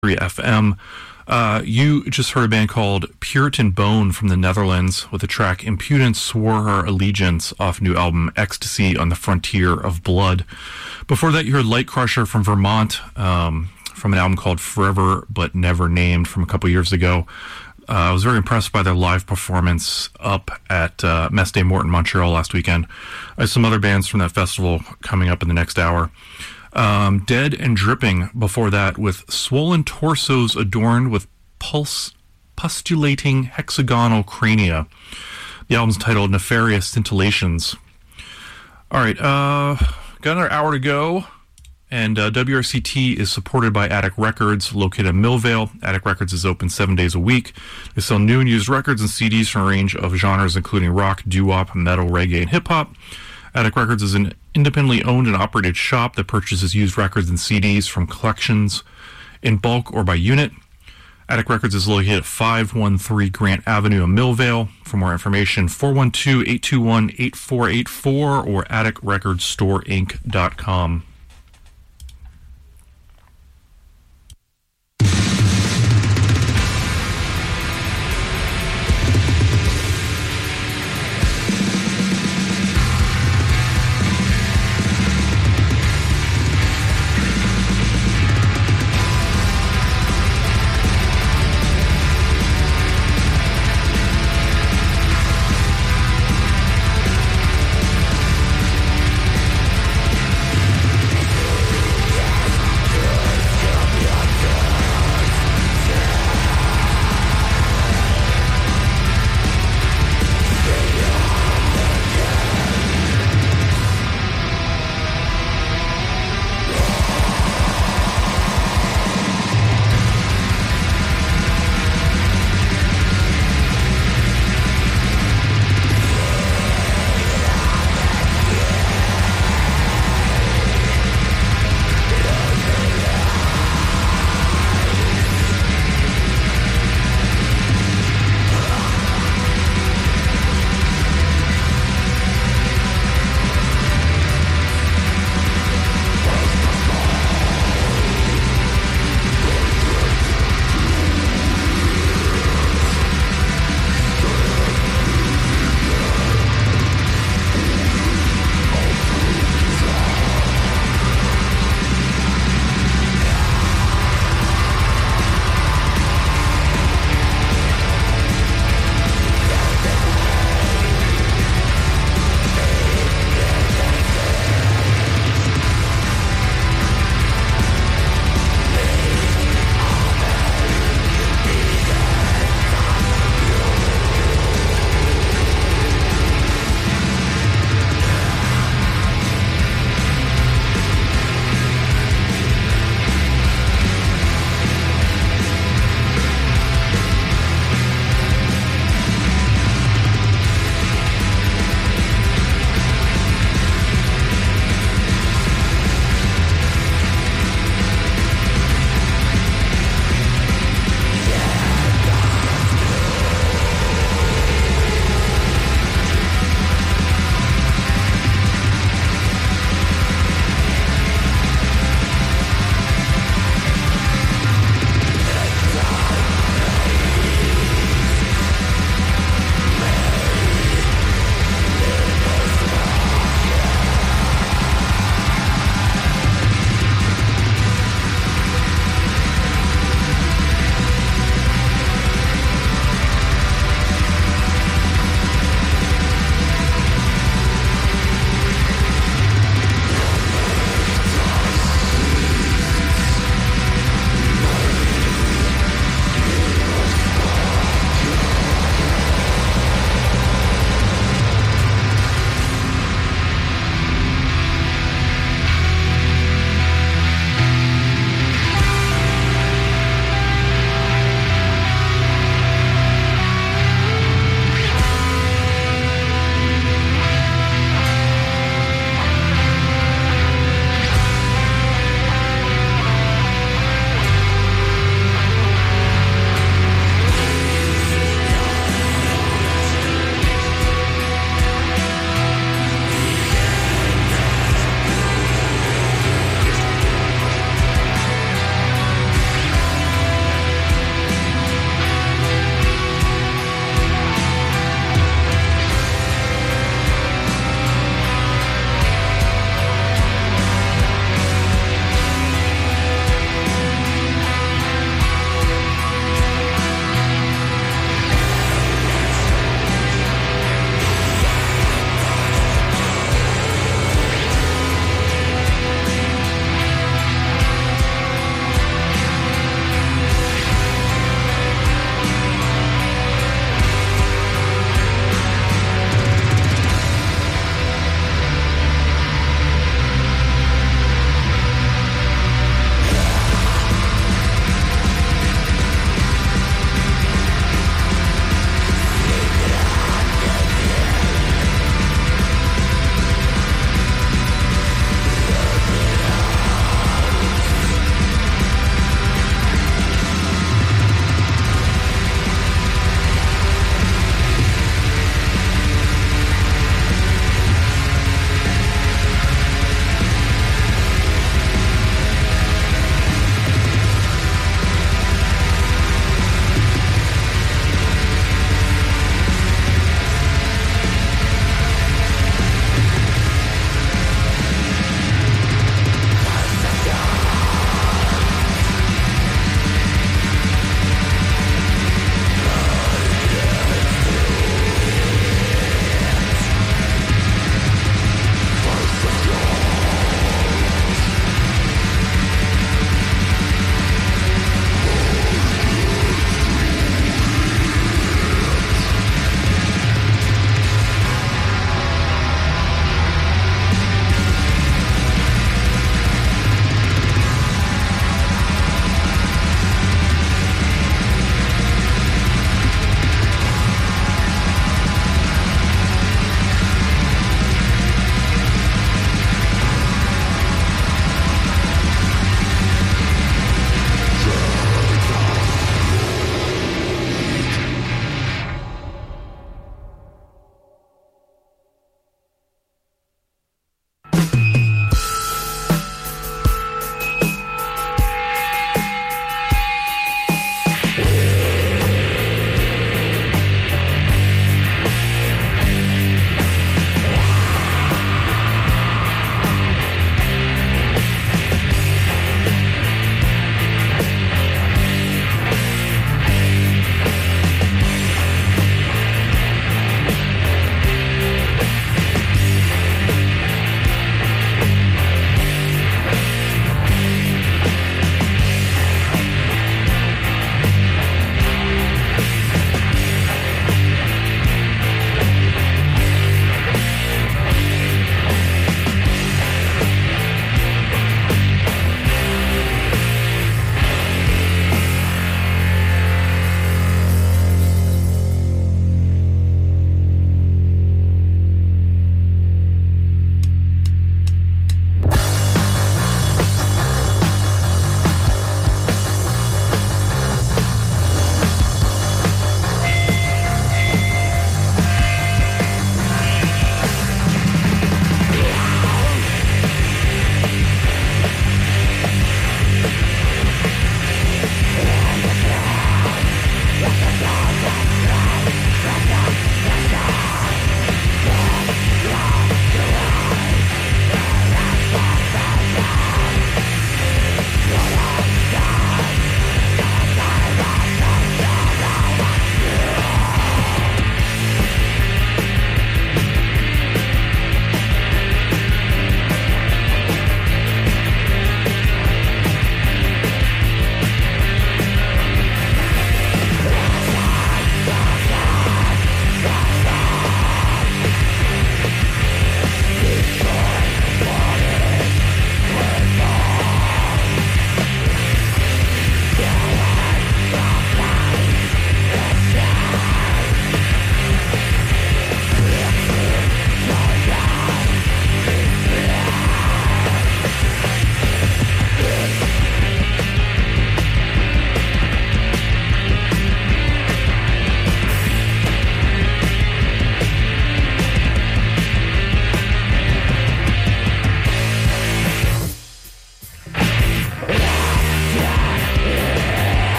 FM. You just heard a band called Puritan Bone from the Netherlands with the track Impudence Swore Her Allegiance off new album Ecstasy on the Frontier of Blood. Before that, you heard Light Crusher from Vermont from an album called Forever But Never Named from a couple years ago. I was very impressed by their live performance up at Messe des Morts in Montreal last weekend. I have some other bands from that festival coming up in the next hour. Dead and Dripping before that with Swollen Torsos Adorned with Pustulating Hexagonal Crania. The album's titled Nefarious Scintillations. All right, got another hour to go, and WRCT is supported by Attic Records, located in Millvale. Attic Records is open 7 days a week. They sell new and used records and CDs from a range of genres, including rock, doo-wop, metal, reggae, and hip-hop. Attic Records is an independently owned and operated shop that purchases used records and CDs from collections in bulk or by unit. Attic Records is located at 513 Grant Avenue in Millvale. For more information, 412-821-8484 or atticrecordstore.inc.com.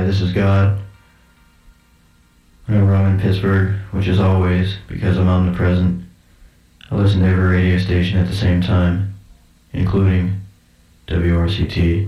this is God. Whenever I'm in Pittsburgh, which is always, because I'm omnipresent, I listen to every radio station at the same time, including WRCT.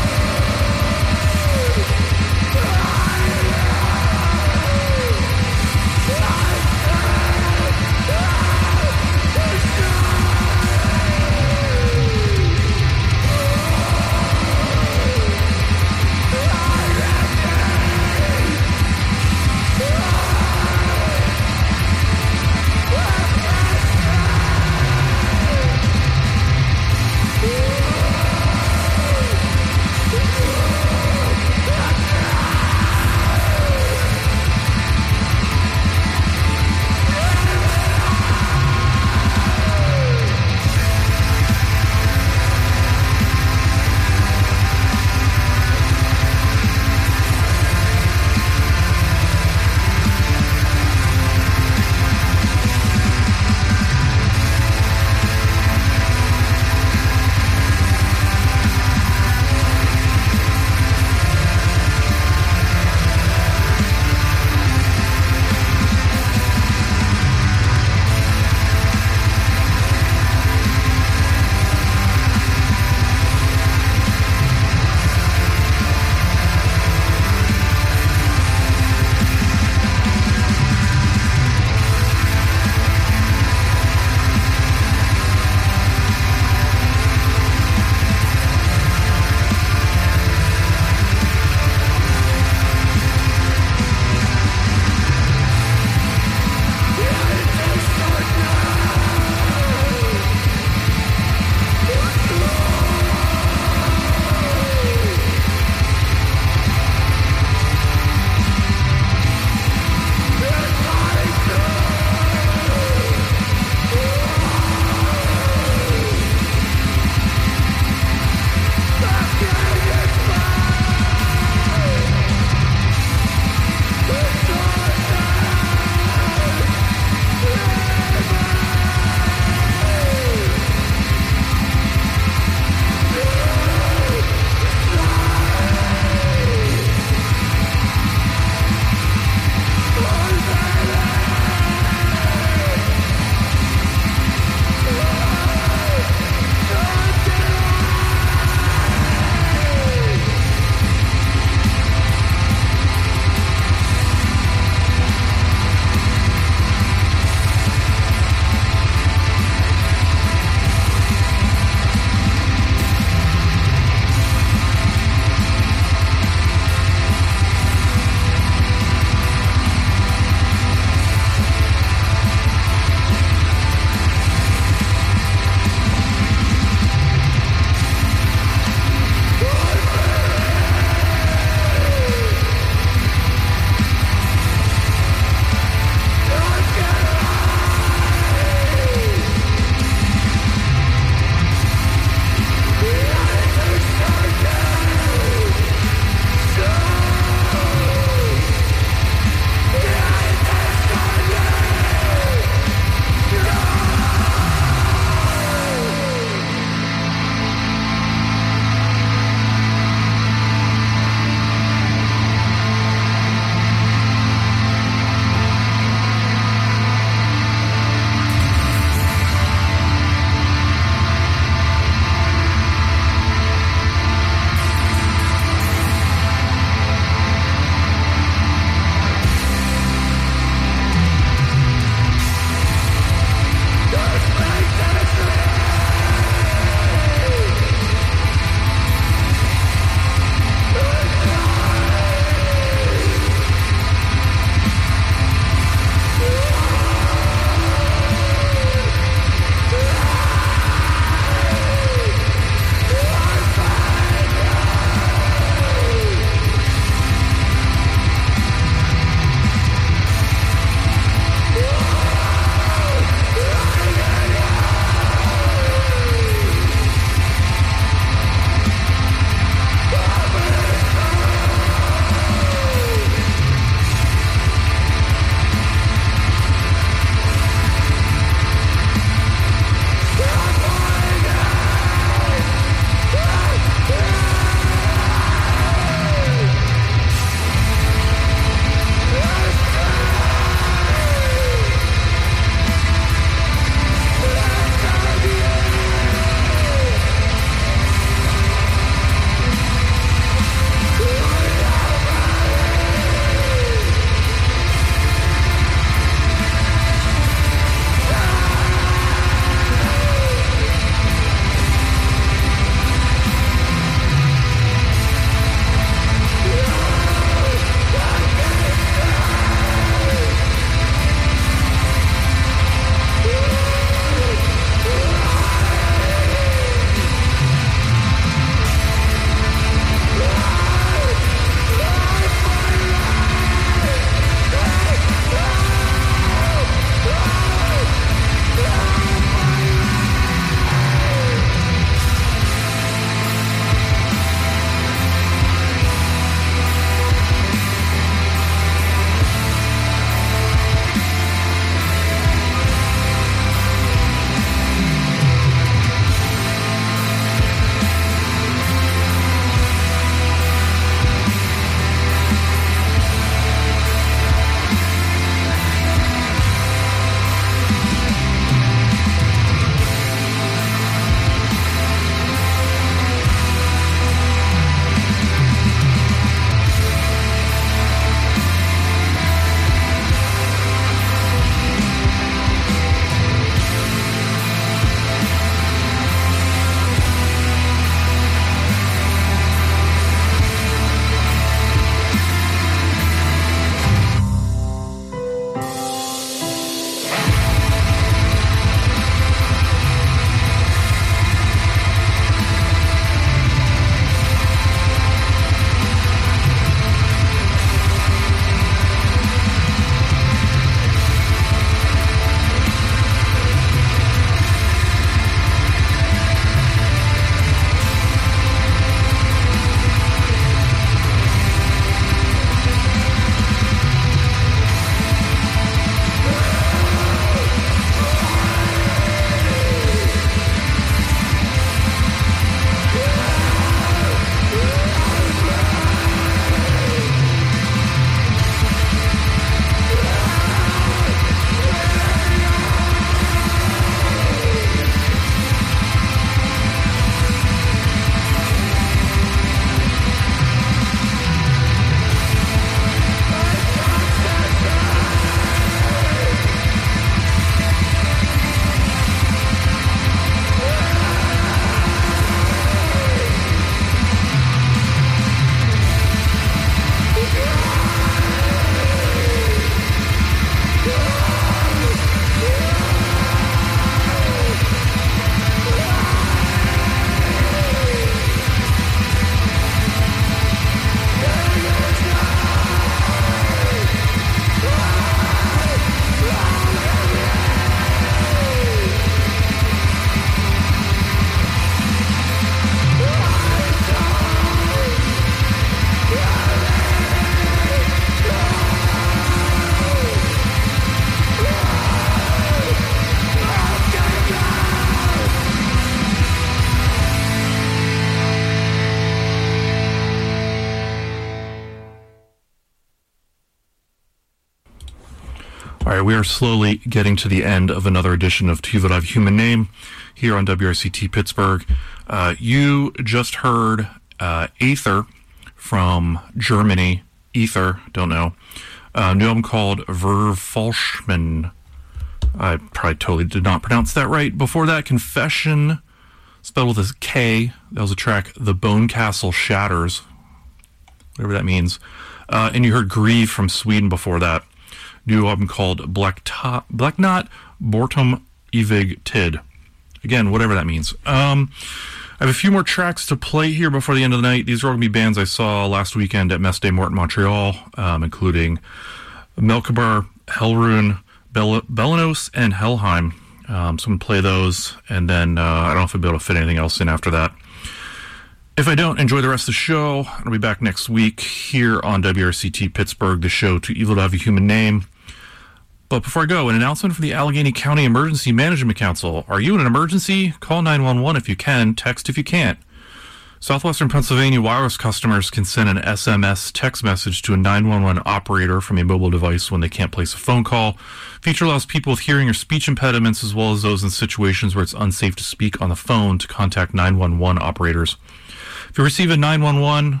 All right, we are slowly getting to the end of another edition of To Evil to Have a Human Name here on WRCT Pittsburgh. You just heard Aether from Germany. Ether, don't know. New album called Verfalschmann. I probably totally did not pronounce that right. Before that, Confession, spelled with a K. That was a track, The Bone Castle Shatters, whatever that means. And you heard Grieve from Sweden before that. New album called Blacknot Bortom Evig Tid. Again, whatever that means. I have a few more tracks to play here before the end of the night. These are all going to be bands I saw last weekend at Messe des Morts in Montreal, including Melchior, Hellrune, Belenos, and Helheim. So I'm going to play those, and then I don't know if I'll be able to fit anything else in after that. If I don't, enjoy the rest of the show. I'll be back next week here on WRCT Pittsburgh, the show To Evil to Have a Human Name. But before I go, an announcement from the Allegheny County Emergency Management Council. Are you in an emergency? Call 911 if you can. Text if you can't. Southwestern Pennsylvania wireless customers can send an SMS text message to a 911 operator from a mobile device when they can't place a phone call. Feature allows people with hearing or speech impediments, as well as those in situations where it's unsafe to speak on the phone, to contact 911 operators. If you receive a 911,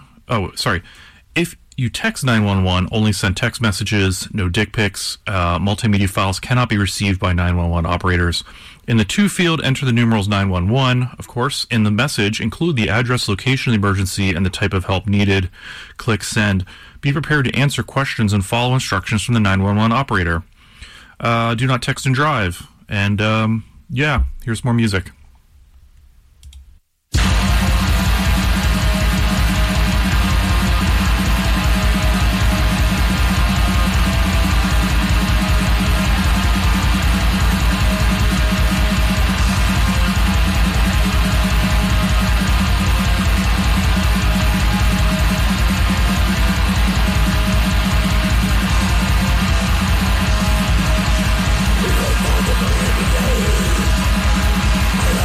if you text 911, only send text messages, no dick pics. Multimedia files cannot be received by 911 operators. In the to field, enter the numerals 911, of course. In the message, include the address, location of the emergency, and the type of help needed. Click send. Be prepared to answer questions and follow instructions from the 911 operator. Do not text and drive. And, here's more music. I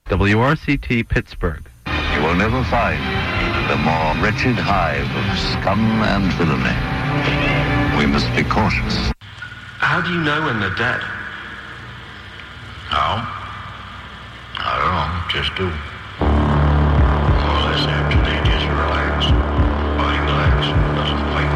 WRCT Pittsburgh. You will never find the more wretched hive of scum and villainy. We must be cautious. How do you know when they're dead? How? I don't know, just do. More or less after they just relax. Body relax, doesn't fight.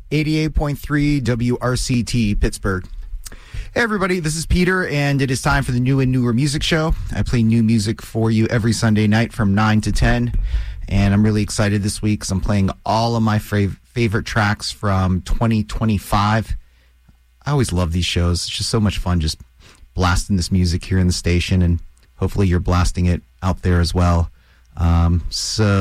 88.3 WRCT Pittsburgh. Hey everybody, this is Peter, and it is time for the New and Newer Music Show. I play new music for you every Sunday night from 9 to 10, and I'm really excited this week because I'm playing all of my favorite tracks from 2025. I always love these shows. It's just so much fun just blasting this music here in the station, and hopefully you're blasting it out there as well. So